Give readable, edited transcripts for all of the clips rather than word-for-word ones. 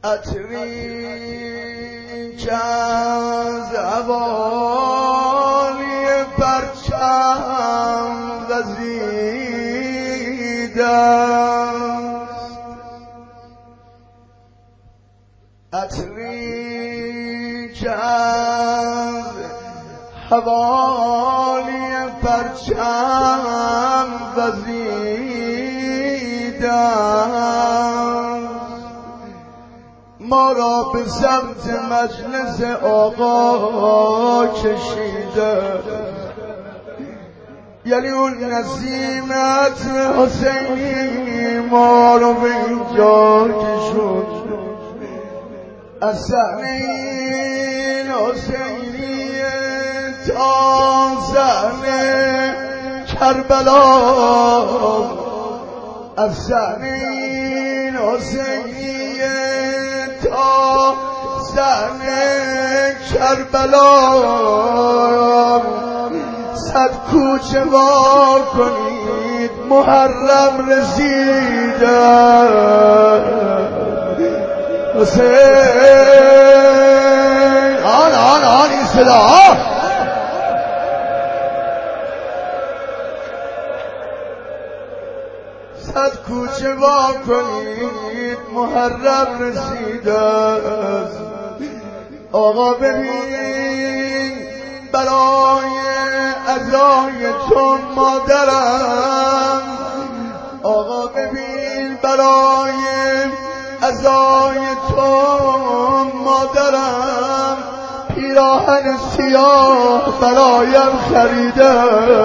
عطری که از اوالی پرچم وزیده است، عطری که از حوالی پرچم وزیده است، ما را به سمت مجلس آقا کشیده. یعنی اون نسیم عطر حسینی ما رو به اینجا کشوند. از صحنه این حسینی تا صحنه کربلا، از صحنه این حسینی تا صحنه کربلا، صد کوچه وا کنید محرم رسیده. حسین آن این صدا صد کوچه وا کنید محرم رسیده است. آقا ببین برای عزای تو مادرم، آقا ببین برای عزای تو مادرم پیراهن سیاه برایم خریده.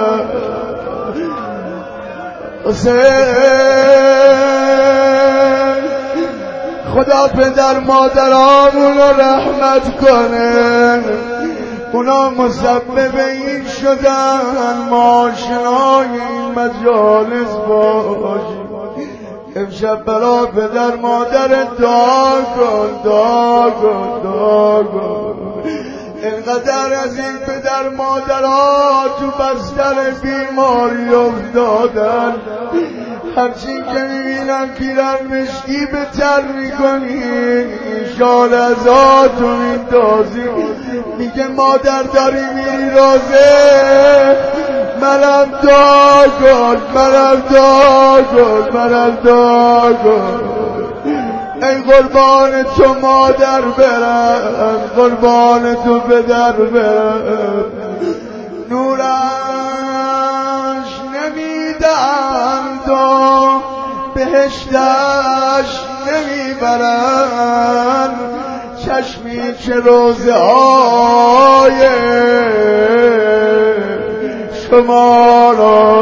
حسین خدا پدر مادرامون رو رحمت کنه، اونا مسبب این شدن ما آشنای این مجالس باشیم. امشب برا پدر مادر دعا کن، دعا کن، دعا کن. اینقدر از این پدر مادرها تو بستر بیماری افتادن، همچین که میبینم پیرن مشکی به تر میکنی شال از آتو میندازی. میگه مادر داری میری روزه، منم دعا کن، منم دعا کن، منم دعا کن. ای قربان تو مادر برم، قربان تو پدر برم، نورش نمیدن تو بهشتش نمیبرن، چشمی که روزه های شما را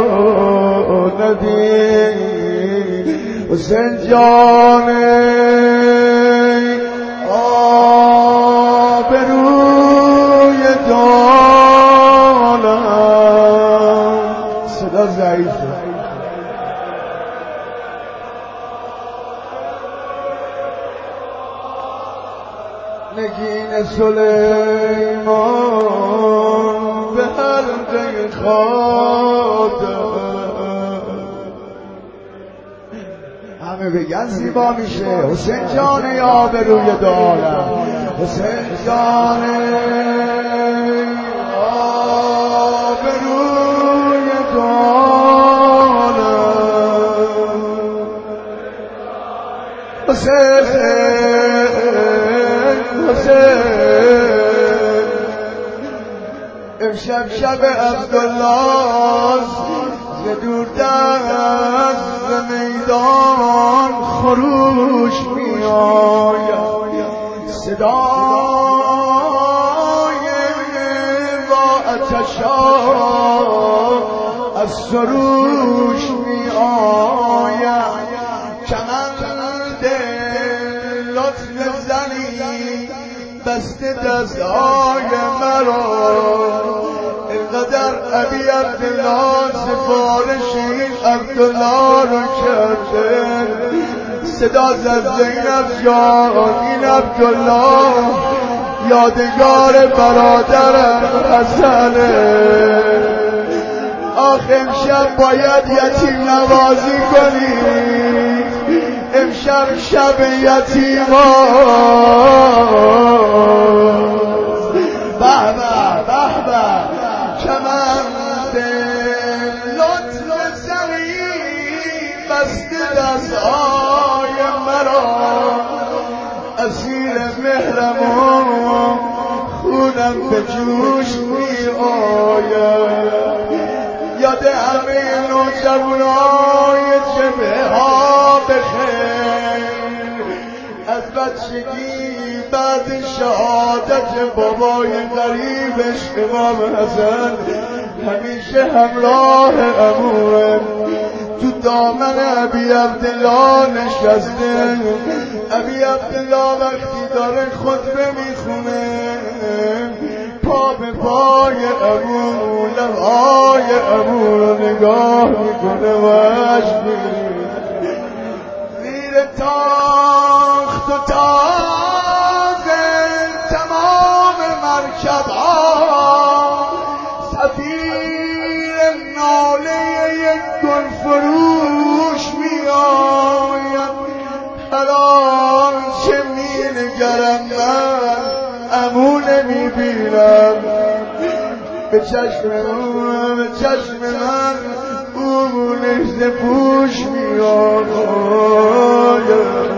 ندید. حسین جان آبروی دانم، صدا ضعیفه. نگین سلیمان به حلقه خاطر، همه بگن زیبا میشه. حسین جان آبروی دارم، حسین جان آبروی دارم، حسین حسین. امشب شب عبدالله ز دور دست ز میدان خروش می آید، صدای با آتشا از سروش می آید. کمند لطف زنی بسته دستای مرا، اینقدر ابی عبدالله سفارش این عبدالله رو کرده. صدا زد زینب جان این عبدالله یادگار برادرم حسنه. آخ امشب باید یتیم نوازی کنی، شب یتیما به به به به کمند لطف زمین بسته دستهای مرا اسیر مهرم خونم به جوش می آید یاد همه نوجوانای جبهه ها بخیر از بچگی بعد شهادت بابای غریبش امام حسن همیشه همراه عموم تو دامن ابی عبدالله نشسته. ابی عبدالله وقتی داره خطبه میخونه پا به پای عمو لبهای عمو رو نگاه میکنه و عشق میریزه زیر تاخت و تاز تمام مرکب ها صفیر ناله یک گل فروش میآید هر آنچه مینگرم من عمو نمیبینم به چشم من او نجد پوش میآید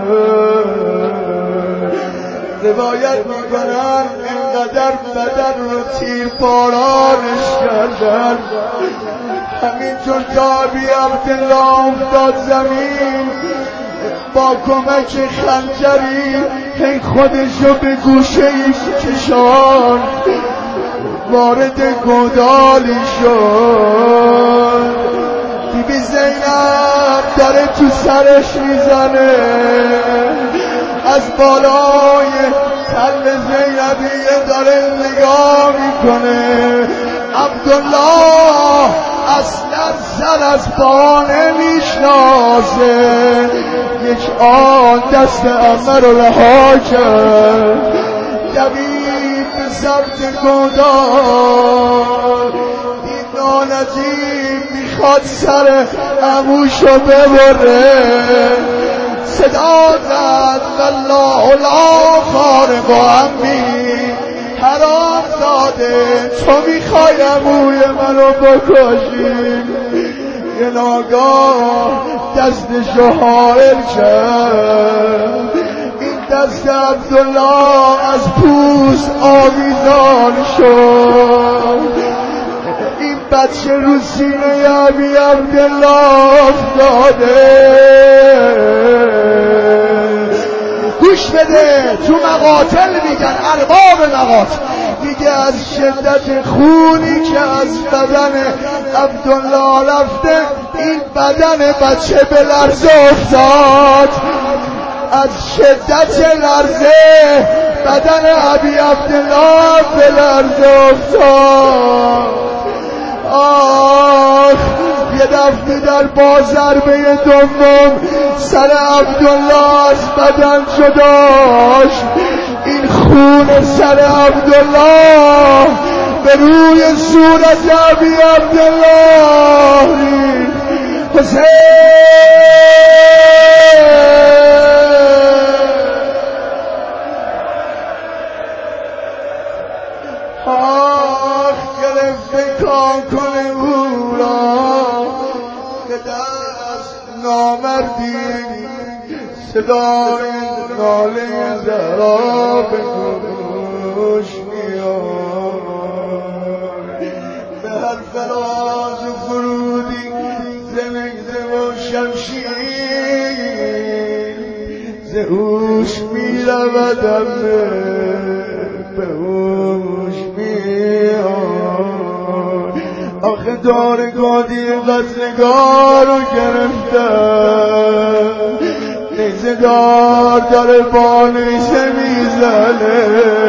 روایت میکنن اینقدر بدن رو تیر بارانش کردن همینطور که ابی عبدالله افتاد زمین با کمک خنجری هی خودشو به گوشه ای کشان وارد گودالی شد بیبی زینب داره تو سرش میزنه از بالای تل زینبیه داره نگاه میکنه عبدالله اصلا سر از پا نمیشناسه یک آن دست عمه رو رها کرد دوید به سمت گودال دید نانجیب میخواد سر عموشو ببره صدا زد والله لا فارق عمی حرام زاده تو میخوای عموی منو بکشی یه ناگاه دستشو حائل کرد این دست عبدالله از پوست آویزان شد این بچه رو سینه ابی عبدالله افتاده گوش بده تو مقاتل میگن ارباب مقاتل دیگه از شدت خونی که از بدن عبدالله رفته این بدن بچه به لرزه افتاد از شدت لرزه بدن ابی عبدالله به لرزه افتاد آخ یه دفعه در با ضربه دوم سر عبدالله از بدن جداش این خون سر عبدالله به روی صورت ابی عبدالله حسین آخ گرفته کاکل او را به دست نامردی صدای ناله زهرا به گوش میاد به هر فراز و فرودی زنگزه و شمشیر زهوش میرودم به هوش میاد آخه دار گادی غزنگار رو گرفتم نیزه دار داره با نیزه میزنه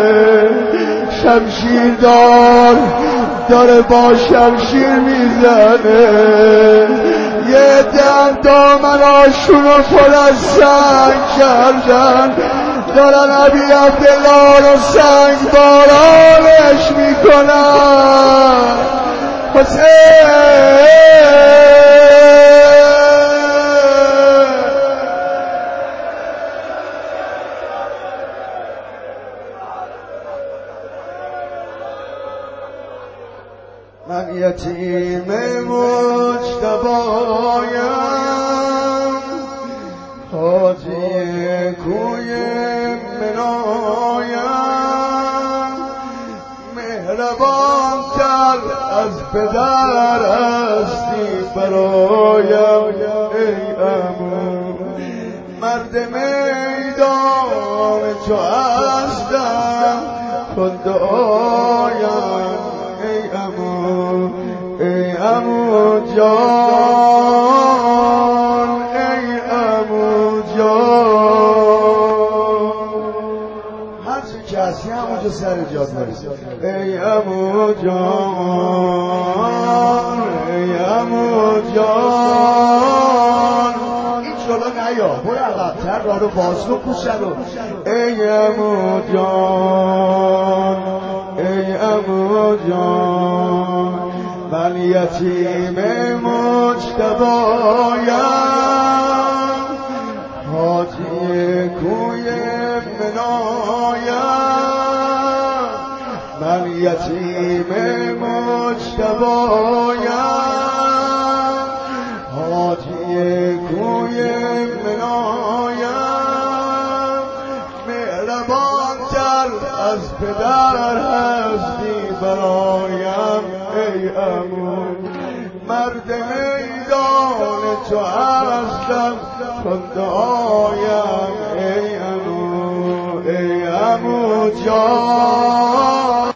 شمشیر دار داره با شمشیر میزنه یه دم دامناشون رو پر از سنگ کردن دارن ابی عبدالله رو سنگ بارانش میکنن حسین من یتیم مجتبایم حاجی کوی منایم مهربان تر از پدر هستی برایم ای عمو مرد میدان چو هستم کن دعایم ای عمو جان ای عمو جان هر چی که هستی همونجا سر جات برسی ای عمو جان ای عمو جان این جلو نیا برو عقب‌تر راه رو باز کن کوچه رو ای عمو جان ای عمو جان من یتیم مجتبایم حاجی کوی منایم من یتیم مجتبایم حاجی کوی منایم مهربان تر از پدر هستی برایم ای عمو مرد میدان تو هستم کن دعایم ای عمو جان